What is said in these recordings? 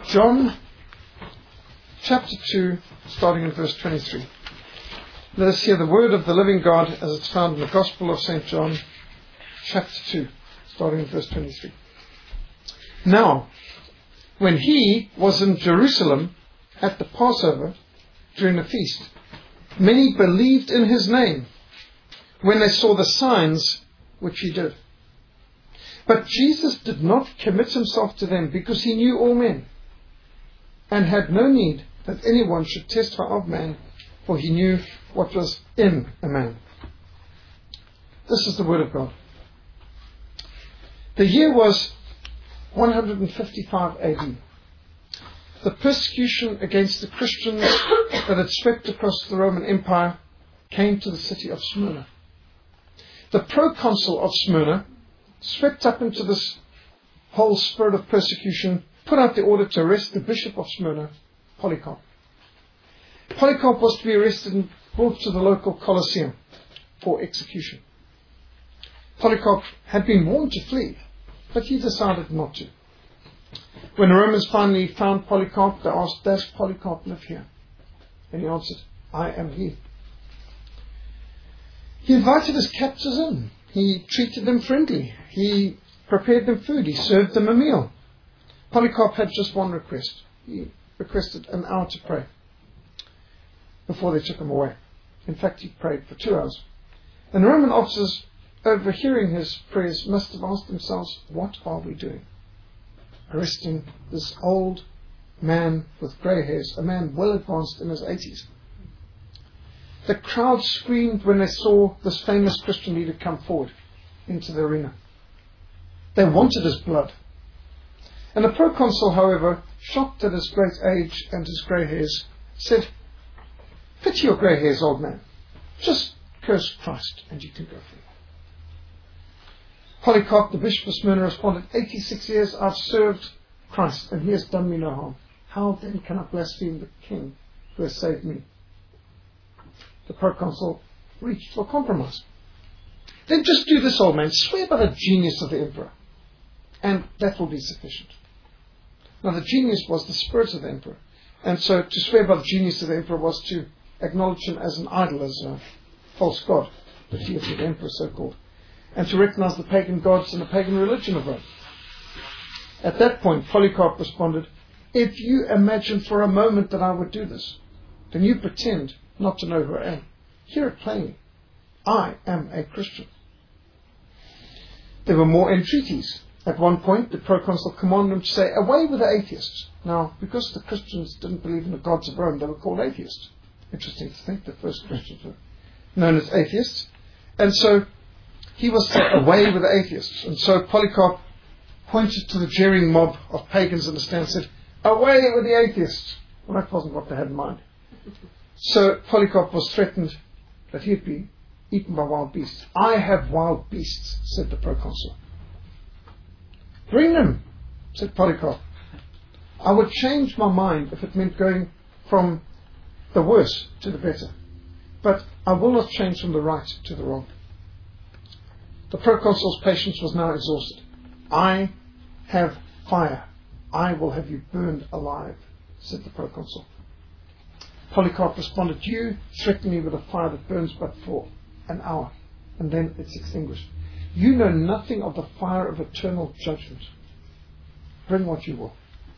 John chapter 2, starting in verse 23. Let us hear the word of the living God as it's found in the Gospel of St. John, chapter 2, starting in verse 23. Now, when he was in Jerusalem at the Passover during the feast, many believed in his name when they saw the signs which he did. But Jesus did not commit himself to them because he knew all men and had no need that anyone should testify of man, for he knew what was in a man. This is the word of God. The year was 155 AD. The persecution against the Christians that had swept across the Roman Empire came to the city of Smyrna. The proconsul of Smyrna, swept up into this whole spirit of persecution, put out the order to arrest the bishop of Smyrna, Polycarp. Polycarp was to be arrested and brought to the local Colosseum for execution. Polycarp had been warned to flee, but he decided not to. When the Romans finally found Polycarp, they asked, "Does Polycarp live here?" And he answered, "I am he." He invited his captors in. He treated them friendly. He prepared them food. He served them a meal. Polycarp had just one request. He requested an hour to pray before they took him away. In fact, he prayed for 2 hours. And the Roman officers, overhearing his prayers, must have asked themselves, "What are we doing? Arresting this old man with grey hairs, a man well advanced in his 80s. The crowd screamed when they saw this famous Christian leader come forward into the arena. They wanted his blood. And the proconsul, however, shocked at his great age and his grey hairs, said, "Pity your grey hairs, old man. Just curse Christ and you can go free." Polycarp, the bishop of Smyrna, responded, 86 years I've served Christ and he has done me no harm. How then can I blaspheme the king who has saved me? The proconsul reached for compromise. "Then just do this, old man. Swear by the genius of the emperor, and that will be sufficient." Now, the genius was the spirit of the emperor, and so to swear by the genius of the emperor was to acknowledge him as an idol, as a false god, the deity of the emperor, so-called, and to recognize the pagan gods and the pagan religion of Rome. At that point, Polycarp responded, "If you imagine for a moment that I would do this, then you pretend not to know who I am. Hear it plainly. I am a Christian." There were more entreaties. At one point, the proconsul commanded him to say, "Away with the atheists." Now, because the Christians didn't believe in the gods of Rome, they were called atheists. Interesting to think the first Christians were known as atheists. And so he was set away with the atheists. And so Polycarp pointed to the jeering mob of pagans in the stand and said, "Away with the atheists." Well, that wasn't what they had in mind. So Polycarp was threatened that he'd be eaten by wild beasts. "I have wild beasts," said the proconsul. "Bring them," said Polycarp. "I would change my mind if it meant going from the worse to the better. But I will not change from the right to the wrong." The proconsul's patience was now exhausted. "I have fire. I will have you burned alive," said the proconsul. Polycarp responded, "You threaten me with a fire that burns but for an hour, and then it's extinguished. You know nothing of the fire of eternal judgment. Bring what you will."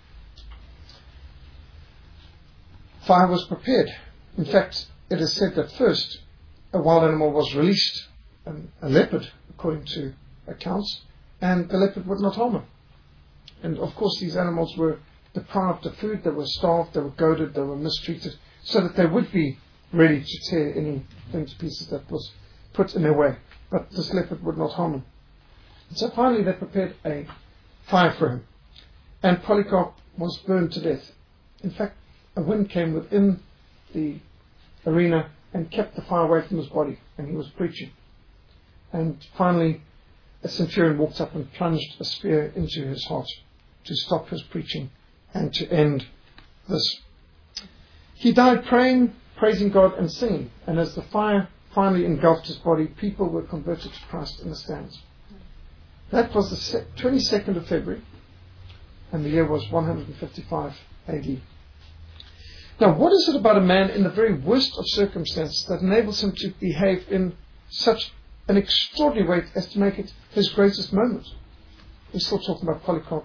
Fire was prepared. In fact, it is said that first a wild animal was released, a leopard, according to accounts, and the leopard would not harm him. And of course these animals were deprived of food, they were starved, they were goaded, they were mistreated, so that they would be ready to tear anything to pieces that was put in their way. But this leopard would not harm him. And so finally they prepared a fire for him. And Polycarp was burned to death. In fact, a wind came within the arena and kept the fire away from his body, and he was preaching. And finally a centurion walked up and plunged a spear into his heart to stop his preaching and to end this. He died praying, praising God and singing, and as the fire finally engulfed his body, people were converted to Christ in the stands. That was the 22nd of February, and the year was 155 AD. Now, what is it about a man in the very worst of circumstances that enables him to behave in such an extraordinary way as to make it his greatest moment? We're still talking about Polycarp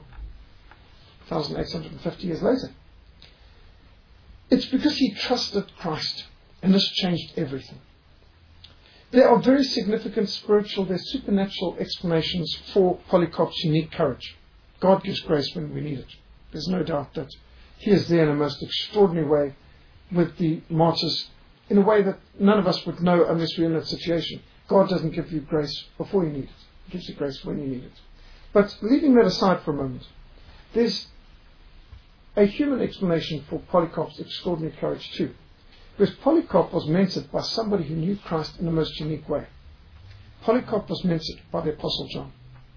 1,850 years later. It's because he trusted Christ, and this changed everything. There are very significant spiritual, there's supernatural explanations for Polycarp's unique courage. God gives grace when we need it. There's no doubt that he is there in a most extraordinary way with the martyrs, in a way that none of us would know unless we're in that situation. God doesn't give you grace before you need it. He gives you grace when you need it. But leaving that aside for a moment, there's a human explanation for Polycarp's extraordinary courage too. Because Polycarp was mentored by somebody who knew Christ in the most unique way. Polycarp was mentored by the Apostle John.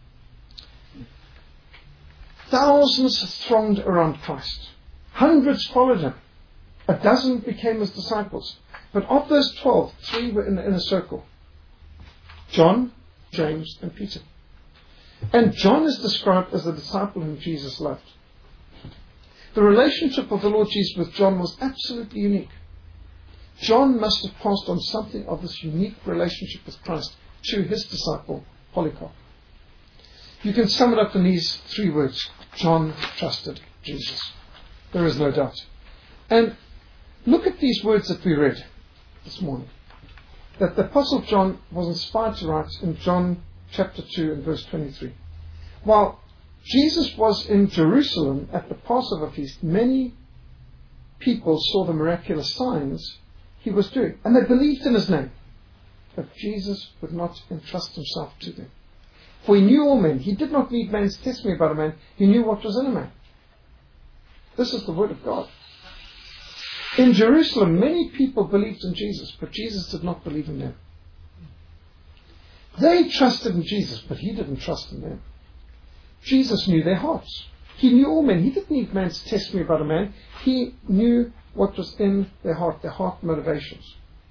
Thousands thronged around Christ. Hundreds followed him. A dozen became his disciples. But of those 12, 3 were in the inner circle. John, James, and Peter. And John is described as the disciple whom Jesus loved. The relationship of the Lord Jesus with John was absolutely unique. John must have passed on something of this unique relationship with Christ to his disciple, Polycarp. You can sum it up in these 3 words. John trusted Jesus. There is no doubt. And look at these words that we read this morning. That the Apostle John was inspired to write in John chapter 2 and verse 23. While Jesus was in Jerusalem at the Passover feast, many people saw the miraculous signs he was doing, and they believed in his name. But Jesus would not entrust himself to them. For he knew all men. He did not need man's testimony about a man. He knew what was in a man. This is the word of God. In Jerusalem, many people believed in Jesus, but Jesus did not believe in them. They trusted in Jesus, but he didn't trust in them. Jesus knew their hearts. He knew all men. He didn't need man's testimony about a man. He knew what was in their heart motivations.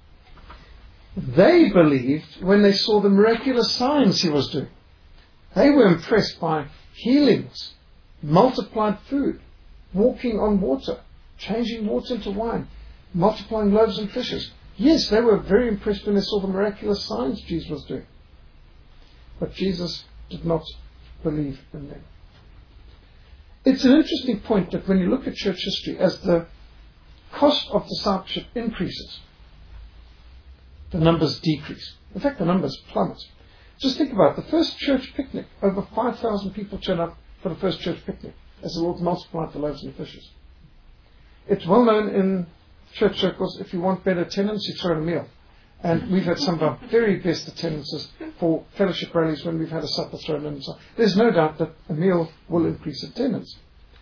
They believed when they saw the miraculous signs he was doing. They were impressed by healings, multiplied food, walking on water, changing water into wine, multiplying loaves and fishes. Yes, they were very impressed when they saw the miraculous signs Jesus was doing. But Jesus did not believe in them. It's an interesting point that when you look at church history, as the cost of discipleship increases, the numbers decrease. In fact, the numbers plummet. Just think about it. The first church picnic, over 5,000 people turned up for the first church picnic as the Lord multiplied the loaves and fishes. It's well known in church circles, if you want better attendance, you throw in a meal. And we've had some of our very best attendances for fellowship rallies when we've had a supper thrown in. So there's no doubt that a meal will increase attendance.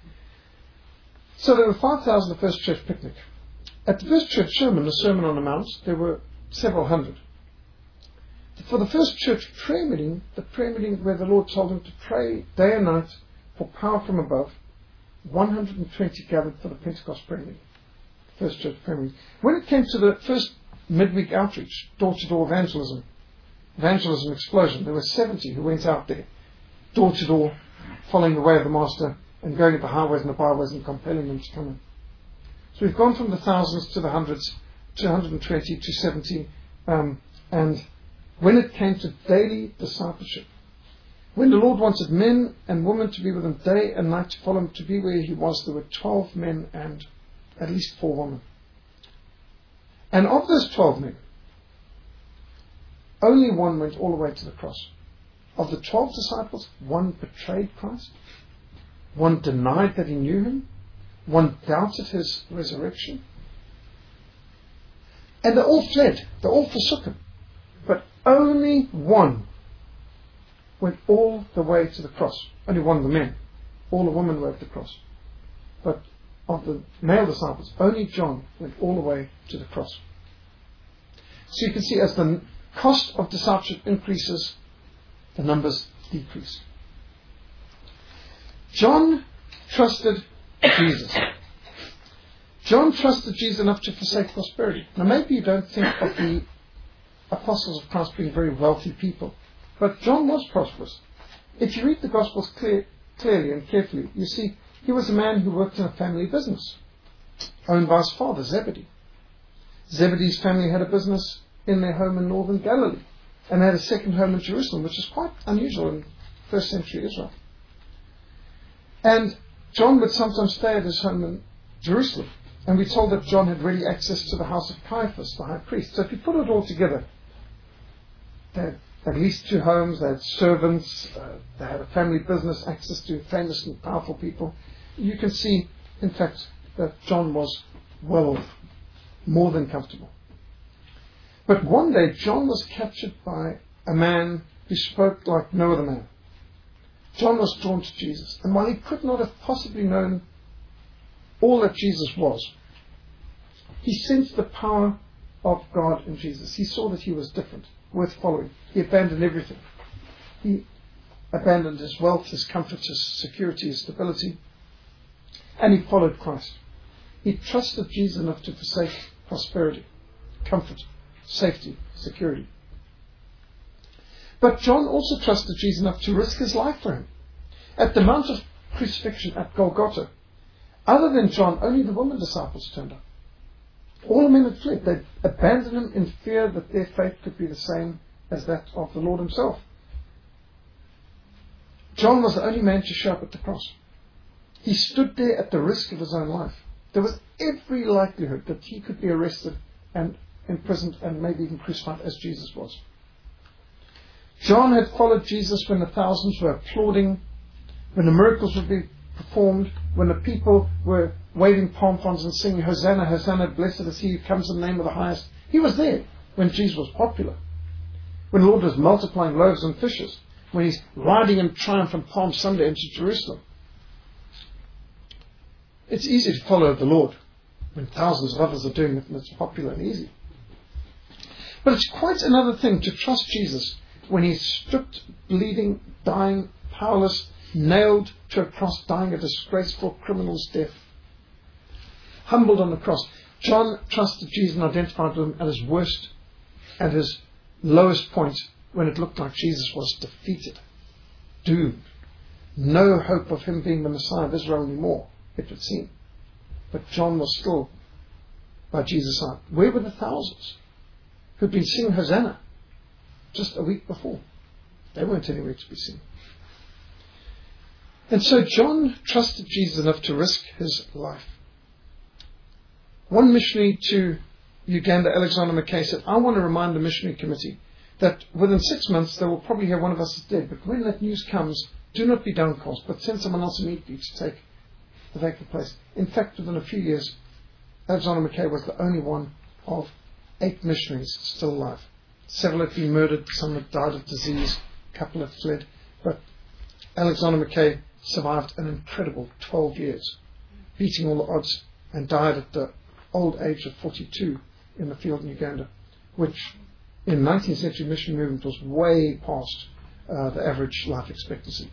So there were 5,000 at the first church picnic. At the first church sermon, the Sermon on the Mount, there were several hundred. For the first church prayer meeting, the prayer meeting where the Lord told him to pray day and night for power from above, 120 gathered for the Pentecost prayer meeting. First church prayer meeting. When it came to the first midweek outreach, door-to-door evangelism explosion, there were 70 who went out there, door-to-door, following the way of the Master and going to the highways and the byways and compelling them to come in. So we've gone from the thousands to the hundreds, to 120 to 70, and when it came to daily discipleship, when the Lord wanted men and women to be with him day and night to follow him, to be where he was, there were 12 men and at least 4 women. And of those 12 men, only one went all the way to the cross. Of the 12 disciples, one betrayed Christ, one denied that he knew him, one doubted his resurrection, and they all fled, they all forsook him. But only one went all the way to the cross. Only one of the men. All the women were at the cross. But of the male disciples, only John went all the way to the cross. So you can see as the cost of discipleship increases, the numbers decrease. John trusted Jesus. John trusted Jesus enough to forsake prosperity. Now maybe you don't think of the apostles of Christ being very wealthy people, but John was prosperous. If you read the Gospels clearly and carefully, you see He was a man who worked in a family business, owned by his father, Zebedee. Zebedee's family had a business in their home in northern Galilee, and they had a second home in Jerusalem, which is quite unusual in first century Israel. And John would sometimes stay at his home in Jerusalem, and we're told that John had ready access to the house of Caiaphas, the high priest. So if you put it all together, they had at least 2 homes, they had servants, they had a family business, access to famous and powerful people. You can see, in fact, that John was well off, more than comfortable. But one day, John was captured by a man who spoke like no other man. John was drawn to Jesus, and while he could not have possibly known all that Jesus was, he sensed the power of God in Jesus. He saw that he was different, worth following. He abandoned everything. He abandoned his wealth, his comfort, his security, his stability, and he followed Christ. He trusted Jesus enough to forsake prosperity, comfort, safety, security. But John also trusted Jesus enough to risk his life for him. At the Mount of Crucifixion at Golgotha, other than John, only the women disciples turned up. All the men had fled. They abandoned him in fear that their fate could be the same as that of the Lord himself. John was the only man to show up at the cross. He stood there at the risk of his own life. There was every likelihood that he could be arrested and imprisoned and maybe even crucified as Jesus was. John had followed Jesus when the thousands were applauding, when the miracles would be performed, when the people were waving palm fronds and singing, Hosanna, Hosanna, blessed is he who comes in the name of the highest. He was there when Jesus was popular, when the Lord was multiplying loaves and fishes, when he's riding in triumph on Palm Sunday into Jerusalem. It's easy to follow the Lord when thousands of others are doing it and it's popular and easy. But it's quite another thing to trust Jesus when he's stripped, bleeding, dying, powerless, nailed to a cross, dying a disgraceful criminal's death, humbled on the cross. John trusted Jesus and identified with him at his worst, at his lowest point, when it looked like Jesus was defeated, doomed. No hope of him being the Messiah of Israel anymore, it would seem. But John was still by Jesus' side. Where were the thousands who'd been singing Hosanna just a week before? They weren't anywhere to be seen. And so John trusted Jesus enough to risk his life. One missionary to Uganda, Alexander Mackay, said, I want to remind the missionary committee that within 6 months they will probably hear one of us is dead. But when that news comes, do not be downcast, but send someone else immediately to take the vacant place. In fact, within a few years, Alexander Mackay was the only one of 8 missionaries still alive. Several had been murdered, some had died of disease, a couple had fled. But Alexander Mackay survived an incredible 12 years, beating all the odds, and died at the old age of 42 in the field in Uganda, which in 19th century mission movement was way past the average life expectancy.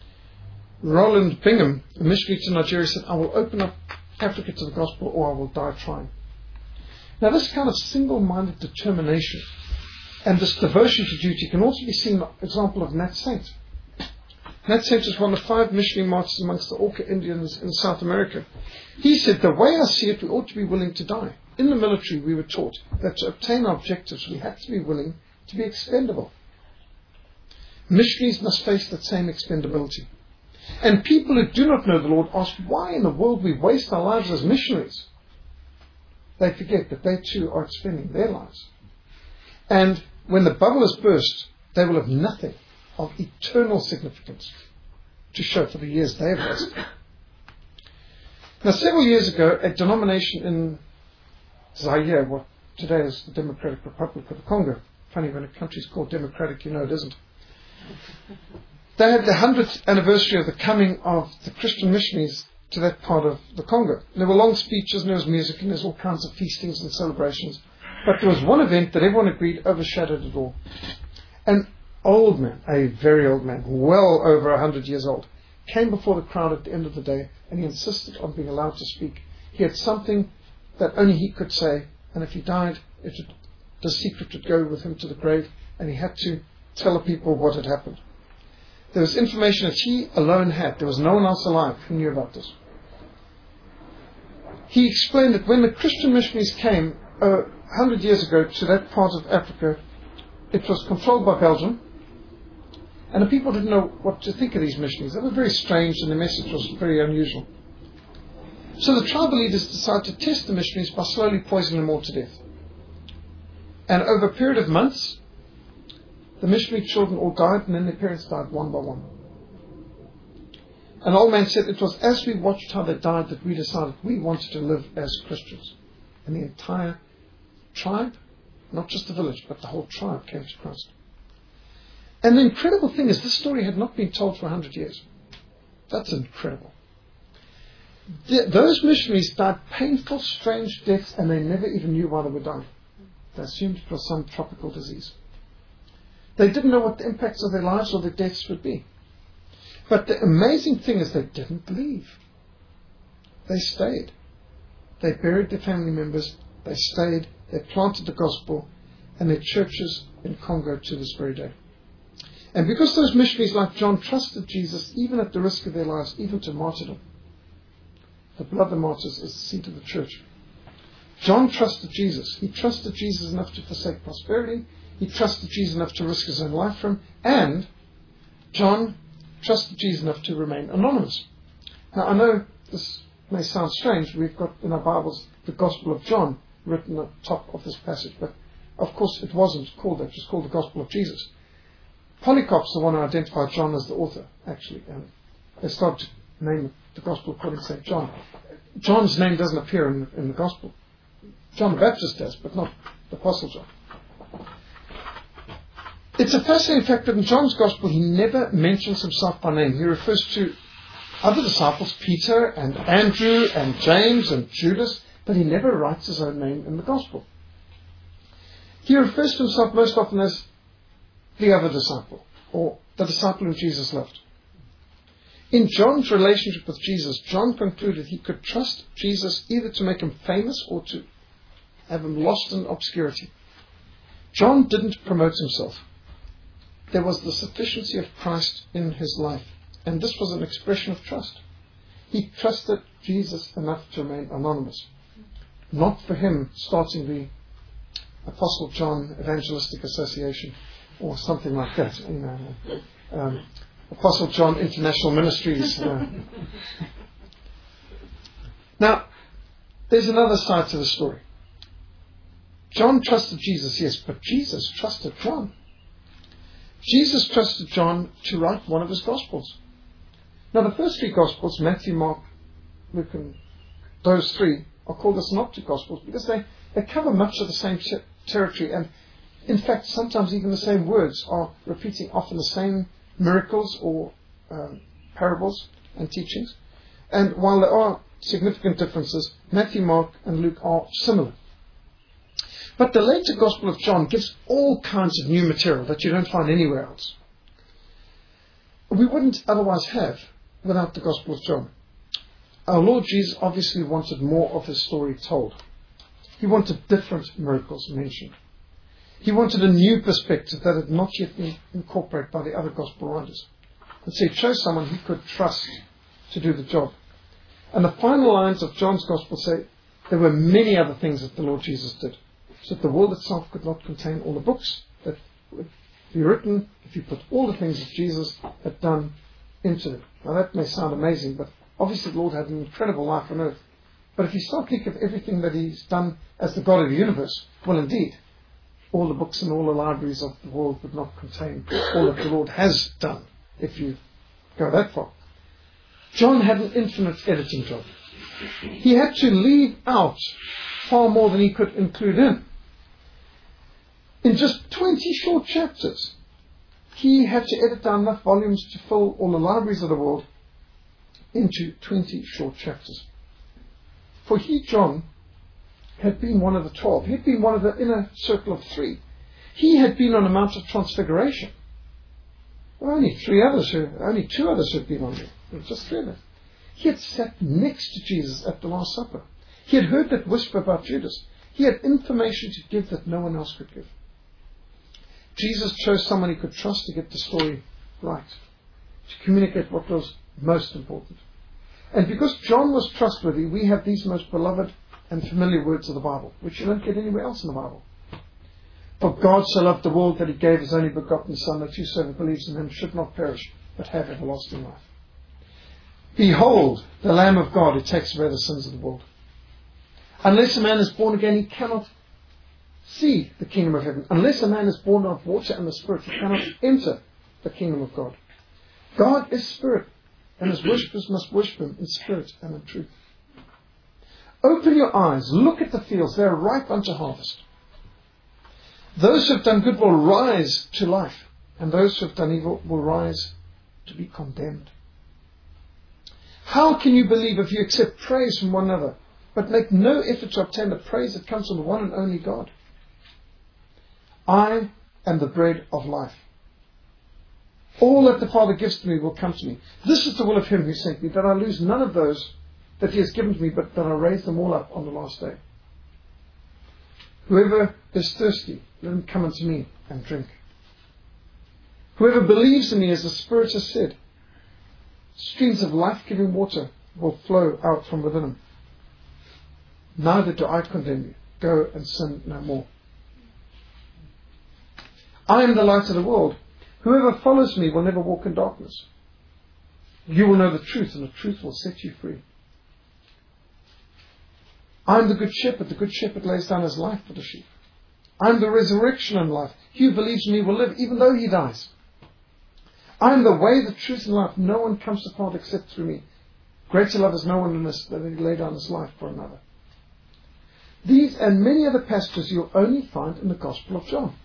Roland Bingham, a missionary to Nigeria, said, I will open up Africa to the gospel or I will die trying. Now this kind of single-minded determination and this devotion to duty can also be seen in the example of Nat Saint. Nat Saint is one of 5 missionary martyrs amongst the Auca Indians in South America. He said, the way I see it, we ought to be willing to die. In the military, we were taught that to obtain our objectives, we had to be willing to be expendable. Missionaries must face that same expendability. And people who do not know the Lord ask why in the world we waste our lives as missionaries. They forget that they too are expending their lives. And when the bubble is burst, they will have nothing of eternal significance to show for the years they have wasted. Now, several years ago, a denomination in Zaire, what today is the Democratic Republic of the Congo. Funny, when a country is called democratic, you know it isn't. They had the 100th anniversary of the coming of the Christian missionaries to that part of the Congo. There were long speeches, and there was music, and there's all kinds of feastings and celebrations. But there was one event that everyone agreed overshadowed it all. An old man, a very old man, well over 100 years old, came before the crowd at the end of the day, and he insisted on being allowed to speak. He had something that only he could say, and if he died, the secret would go with him to the grave, and he had to tell the people what had happened. There was information that he alone had. There was no one else alive who knew about this. he explained that when the Christian missionaries came 100 years ago to that part of Africa, it was controlled by Belgium, and the people didn't know what to think of these missionaries. They were very strange, and the message was very unusual. So the tribal leaders decided to test the missionaries by slowly poisoning them all to death. And over a period of months, the missionary children all died, and then their parents died one by one. An old man said it was as we watched how they died that we decided we wanted to live as Christians. And the entire tribe, not just the village, but the whole tribe came to Christ. And the incredible thing is this story had not been told for 100 years. That's incredible. Those missionaries died painful, strange deaths, and they never even knew why they were dying. They assumed it was some tropical disease. They didn't know what the impacts of their lives or their deaths would be. But the amazing thing is they didn't leave. They stayed. They buried their family members. They stayed. They planted the gospel. And their churches in Congo to this very day. And because those missionaries like John trusted Jesus, even at the risk of their lives, even to martyrdom, the blood of the martyrs is the seat of the church. John trusted Jesus. He trusted Jesus enough to forsake prosperity. He trusted Jesus enough to risk his own life for him. And John trusted Jesus enough to remain anonymous. Now, I know this may sound strange. We've got in our Bibles the Gospel of John written at the top of this passage. But, of course, it wasn't called that. It was called the Gospel of Jesus. Polycarp's the one who identified John as the author, actually. And they started to name the Gospel according to St. John. John's name doesn't appear in the Gospel. John the Baptist does, but not the Apostle John. It's a fascinating fact that in John's Gospel he never mentions himself by name. He refers to other disciples, Peter and Andrew and James and Judas, but he never writes his own name in the Gospel. He refers to himself most often as the other disciple, or the disciple whom Jesus loved. In John's relationship with Jesus, John concluded he could trust Jesus either to make him famous or to have him lost in obscurity. John didn't promote himself. There was the sufficiency of Christ in his life, and this was an expression of trust. He trusted Jesus enough to remain anonymous. Not for him starting the Apostle John Evangelistic Association or something like that. Apostle John International Ministries. Now, there's another side to the story. John trusted Jesus, yes, but Jesus trusted John. Jesus trusted John to write one of his Gospels. Now, the first three Gospels, Matthew, Mark, Luke, and those three, are called the Synoptic Gospels because they cover much of the same territory, and in fact, sometimes even the same words are repeating often the same miracles or parables and teachings. And while there are significant differences, Matthew, Mark, and Luke are similar. But the later Gospel of John gives all kinds of new material that you don't find anywhere else. We wouldn't otherwise have without the Gospel of John. Our Lord Jesus obviously wanted more of his story told. He wanted different miracles mentioned. He wanted a new perspective that had not yet been incorporated by the other Gospel writers. And so he chose someone he could trust to do the job. And the final lines of John's Gospel say there were many other things that the Lord Jesus did. So that the world itself could not contain all the books that would be written if you put all the things that Jesus had done into them. Now that may sound amazing, but obviously the Lord had an incredible life on earth. But if you start thinking of everything that he's done as the God of the universe, well indeed, all the books and all the libraries of the world would not contain all that the Lord has done, if you go that far. John had an infinite editing job. He had to leave out far more than he could include in. In just 20 short chapters, he had to edit down enough volumes to fill all the libraries of the world into 20 short chapters. For he, John, had been one of the 12. He had been one of the inner circle of 3. He had been on the Mount of Transfiguration. There were only 2 others who had been on there. There were just 3 of them. He had sat next to Jesus at the Last Supper. He had heard that whisper about Judas. He had information to give that no one else could give. Jesus chose someone he could trust to get the story right, to communicate what was most important. And because John was trustworthy, we have these most beloved and familiar words of the Bible, which you don't get anywhere else in the Bible. For God so loved the world that he gave his only begotten Son, that whosoever believes in him should not perish, but have everlasting life. Behold, the Lamb of God who takes away the sins of the world. Unless a man is born again, he cannot see the kingdom of heaven. Unless a man is born of water and the Spirit, he cannot enter the kingdom of God. God is Spirit, and his worshippers must worship him in spirit and in truth. Open your eyes, look at the fields, they are ripe unto harvest. Those who have done good will rise to life, and those who have done evil will rise to be condemned. How can you believe if you accept praise from one another, but make no effort to obtain the praise that comes from the one and only God? I am the bread of life. All that the Father gives to me will come to me. This is the will of him who sent me, that I lose none of those that he has given to me, but that I raise them all up on the last day. Whoever is thirsty, let him come unto me and drink. Whoever believes in me, as the Spirit has said, streams of life-giving water will flow out from within him. Neither do I condemn you. Go and sin no more. I am the light of the world. Whoever follows me will never walk in darkness. You will know the truth, and the truth will set you free. I am the good shepherd. The good shepherd lays down his life for the sheep. I am the resurrection and life. He who believes in me will live, even though he dies. I am the way, the truth, and life. No one comes to the Father except through me. Greater love has no one than this, that he lay down his life for another. These and many other passages you'll only find in the Gospel of John.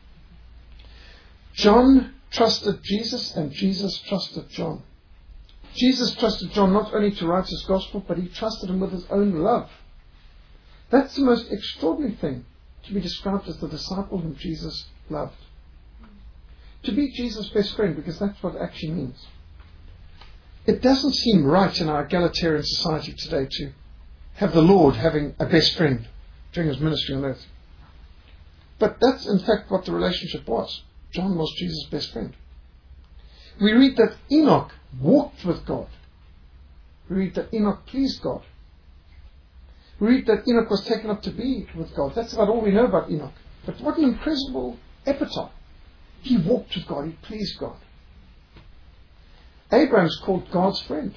John trusted Jesus, and Jesus trusted John. Jesus trusted John not only to write his Gospel, but he trusted him with his own love. That's the most extraordinary thing, to be described as the disciple whom Jesus loved. To be Jesus' best friend, because that's what it actually means. It doesn't seem right in our egalitarian society today to have the Lord having a best friend during his ministry on earth. But that's in fact what the relationship was. John was Jesus' best friend. We read that Enoch walked with God. We read that Enoch pleased God. We read that Enoch was taken up to be with God. That's about all we know about Enoch. But what an incredible epitaph. He walked with God. He pleased God. Abraham's called God's friend.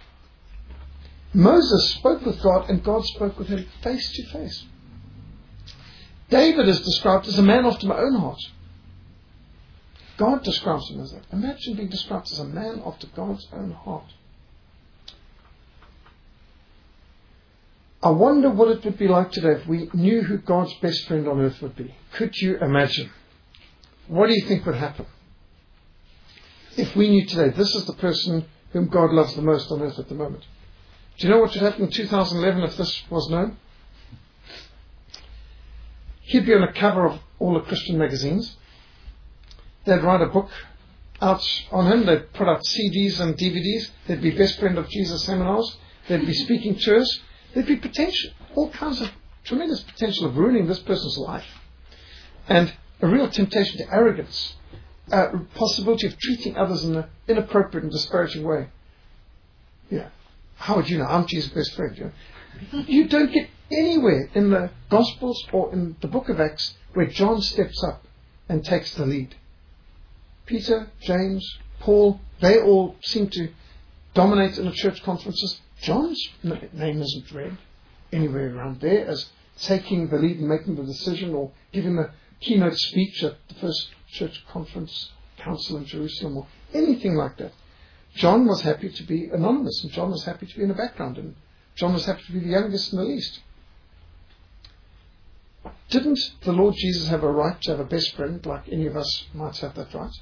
Moses spoke with God, and God spoke with him face to face. David is described as a man after my own heart. God describes him as that. Imagine being described as a man after God's own heart. I wonder what it would be like today if we knew who God's best friend on earth would be. Could you imagine? What do you think would happen if we knew today this is the person whom God loves the most on earth at the moment? Do you know what would happen in 2011 if this was known? He'd be on the cover of all the Christian magazines. They'd write a book out on him. They'd put out CDs and DVDs. There'd be Best Friend of Jesus seminars. There'd be speaking tours. There'd be potential, all kinds of tremendous potential of ruining this person's life. And a real temptation to arrogance. A possibility of treating others in an inappropriate and disparaging way. Yeah. How would you know? I'm Jesus' best friend. You know? You don't get anywhere in the Gospels or in the book of Acts where John steps up and takes the lead. Peter, James, Paul, they all seem to dominate in the church conferences. John's name isn't read anywhere around there as taking the lead and making the decision or giving the keynote speech at the first church conference council in Jerusalem or anything like that. John was happy to be anonymous, and John was happy to be in the background, and John was happy to be the youngest and the least. Didn't the Lord Jesus have a right to have a best friend like any of us might have that right?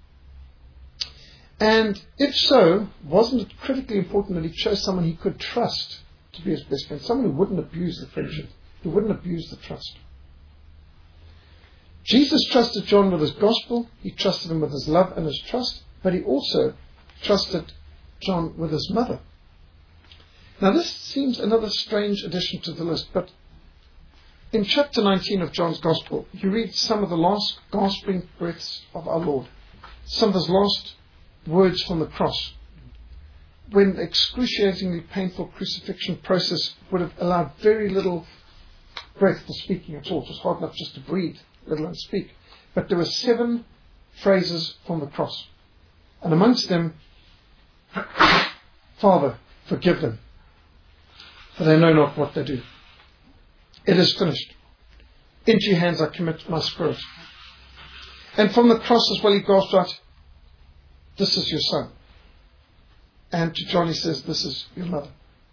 And if so, wasn't it critically important that he chose someone he could trust to be his best friend, someone who wouldn't abuse the friendship, who wouldn't abuse the trust? Jesus trusted John with his gospel, he trusted him with his love and his trust, but he also trusted John with his mother. Now this seems another strange addition to the list, but in chapter 19 of John's Gospel, you read some of the last gasping breaths of our Lord, some of his last words from the cross. when the excruciatingly painful crucifixion process would have allowed very little breath for speaking at all. It was hard enough just to breathe, let alone speak. But there were 7 phrases from the cross. And amongst them, Father, forgive them, for they know not what they do. It is finished. Into your hands I commit my spirit. And from the cross as well he gasped out, this is your son. And to John he says, this is your mother.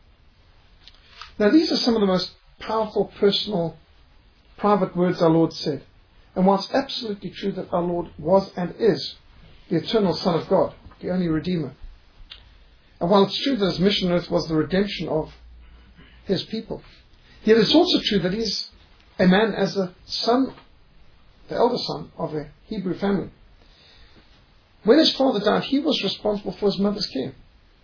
Now these are some of the most powerful, personal, private words our Lord said. And while it's absolutely true that our Lord was and is the eternal Son of God, the only Redeemer, and while it's true that his mission on earth was the redemption of his people, yet it's also true that he's a man as a son, the elder son of a Hebrew family. When his father died, he was responsible for his mother's care.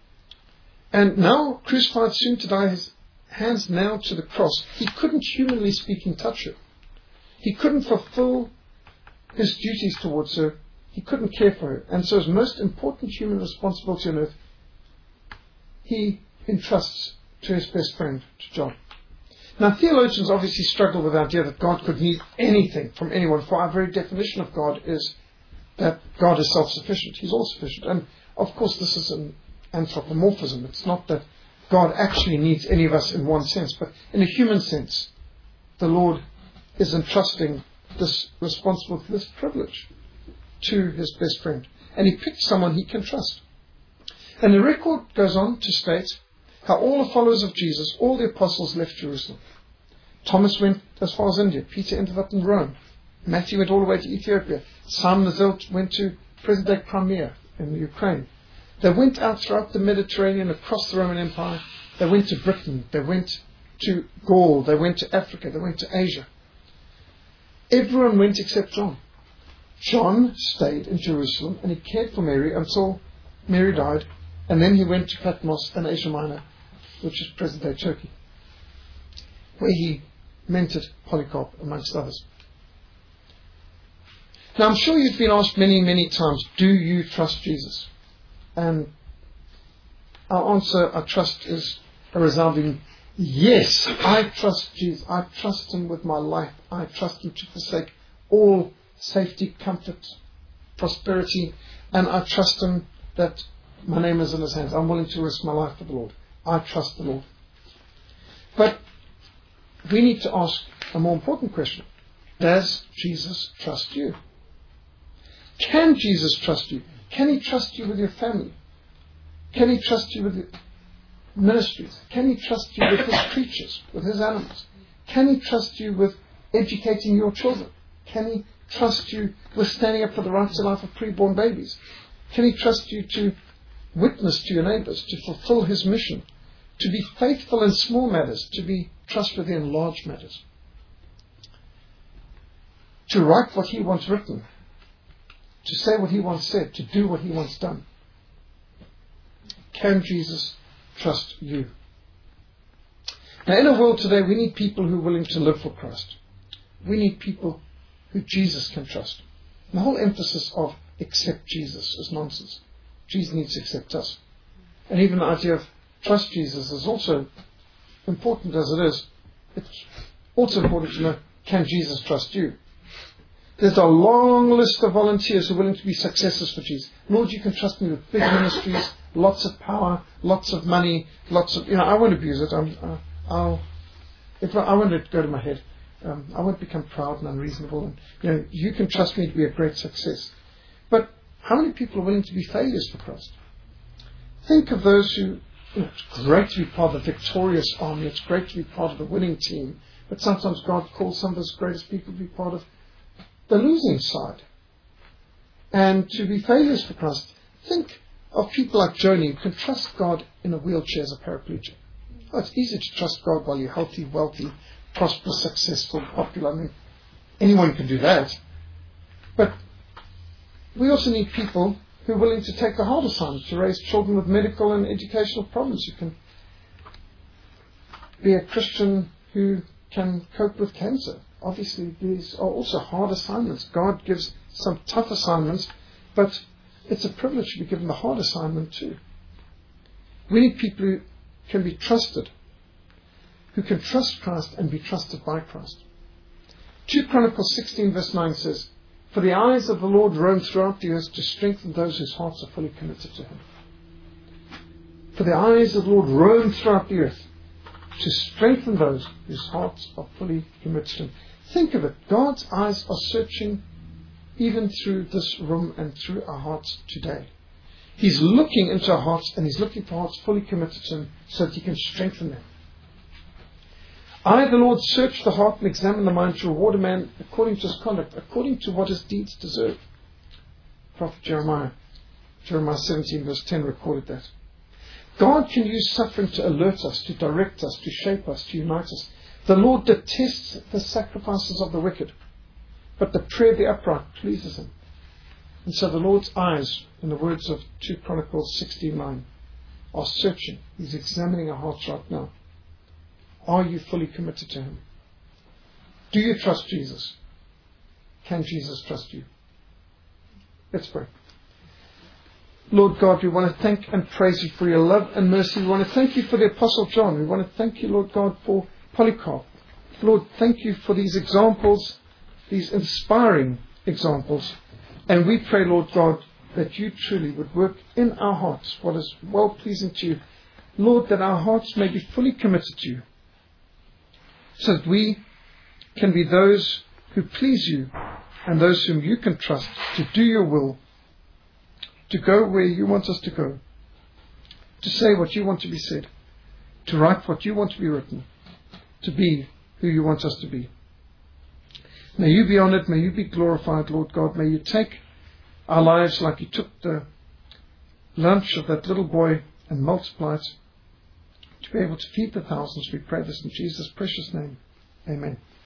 And now, crucified, soon to die, his hands nailed to the cross, he couldn't, humanly speaking, touch her. He couldn't fulfill his duties towards her. He couldn't care for her. And so his most important human responsibility on earth, he entrusts to his best friend, to John. Now, theologians obviously struggle with the idea that God could need anything from anyone, for our very definition of God is that God is self-sufficient. He's all-sufficient. And, of course, this is an anthropomorphism. It's not that God actually needs any of us in one sense, but in a human sense, the Lord is entrusting this responsibility, this privilege, to his best friend. And he picked someone he can trust. And the record goes on to state how all the followers of Jesus, all the apostles, left Jerusalem. Thomas went as far as India. Peter ended up in Rome. Matthew went all the way to Ethiopia. Simon the Zealot went to present-day Crimea in the Ukraine. They went out throughout the Mediterranean, across the Roman Empire. They went to Britain. They went to Gaul. They went to Africa. They went to Asia. Everyone went except John. John stayed in Jerusalem and he cared for Mary until Mary died. And then he went to Patmos and Asia Minor, which is present-day Turkey, where he mentored Polycarp, amongst others. Now, I'm sure you've been asked many, many times, do you trust Jesus? And our answer, I trust, is a resounding yes. I trust Jesus. I trust him with my life. I trust him to forsake all safety, comfort, prosperity, and I trust him that my name is in his hands. I'm willing to risk my life for the Lord. I trust the Lord. But we need to ask a more important question. Does Jesus trust you? Can Jesus trust you? Can he trust you with your family? Can he trust you with your ministries? Can he trust you with his creatures, with his animals? Can he trust you with educating your children? Can he trust you with standing up for the rights of life of preborn babies? Can he trust you to witness to your neighbours, to fulfill his mission, to be faithful in small matters, to be trustworthy in large matters, to write what he wants written, to say what he wants said, to do what he wants done? Can Jesus trust you? Now, in a world today, we need people who are willing to live for Christ. We need people who Jesus can trust. The whole emphasis of accept Jesus is nonsense. Jesus needs to accept us. And even the idea of trust Jesus is also important as it is. It's also important to know, can Jesus trust you? There's a long list of volunteers who are willing to be successors for Jesus. Lord, you can trust me with big ministries, lots of power, lots of money, lots of, I won't abuse it. I won't let it go to my head. I won't become proud and unreasonable. And, you can trust me to be a great success. But how many people are willing to be failures for Christ? Think of those who, it's great to be part of the victorious army. It's great to be part of the winning team. But sometimes God calls some of his greatest people to be part of the losing side and to be failures for Christ. Think of people like Joni who can trust God in a wheelchair as a paraplegic. Oh, it's easy to trust God while you're healthy, wealthy, prosperous, successful, popular. I mean, anyone can do that. But we also need people who are willing to take the hard assignment, to raise children with medical and educational problems, who can be a Christian who can cope with cancer. Obviously, these are also hard assignments. God gives some tough assignments, but it's a privilege to be given the hard assignment too. We need people who can be trusted, who can trust Christ and be trusted by Christ. 2 Chronicles 16 verse 9 says, "For the eyes of the Lord roam throughout the earth to strengthen those whose hearts are fully committed to Him." For the eyes of the Lord roam throughout the earth to strengthen those whose hearts are fully committed to Him. Think of it. God's eyes are searching even through this room and through our hearts today. He's looking into our hearts, and He's looking for hearts fully committed to Him so that He can strengthen them. "I, the Lord, search the heart and examine the mind to reward a man according to his conduct, according to what his deeds deserve." Prophet Jeremiah 17 verse 10 recorded that. God can use suffering to alert us, to direct us, to shape us, to unite us. The Lord detests the sacrifices of the wicked, but the prayer of the upright pleases Him. And so the Lord's eyes, in the words of 2 Chronicles 16:9, are searching. He's examining our hearts right now. Are you fully committed to Him? Do you trust Jesus? Can Jesus trust you? Let's pray. Lord God, we want to thank and praise You for Your love and mercy. We want to thank You for the Apostle John. We want to thank You, Lord God, for Polycarp. Lord, thank You for these examples, these inspiring examples. And we pray, Lord God, that You truly would work in our hearts what is well-pleasing to You. Lord, that our hearts may be fully committed to You, so that we can be those who please You and those whom You can trust to do Your will, to go where You want us to go, to say what You want to be said, to write what You want to be written, to be who You want us to be. May You be honored, may You be glorified, Lord God. May You take our lives like You took the lunch of that little boy and multiply it to be able to feed the thousands. We pray this in Jesus' precious name. Amen.